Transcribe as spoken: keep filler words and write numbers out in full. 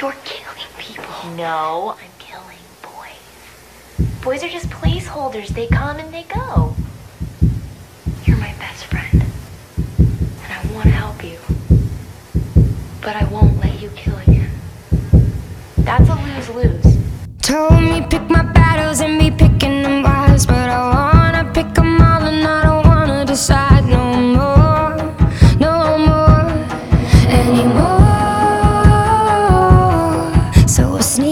You're killing people. No, I'm killing boys. Boys are just placeholders. They come and they go. You're my best friend. And I want to help you. But I won't let you kill again. That's a lose-lose. Told me pick my battles and be picking them wise, but I wanna pick them all and I don't wanna decide no more, no more anymore. So I sneak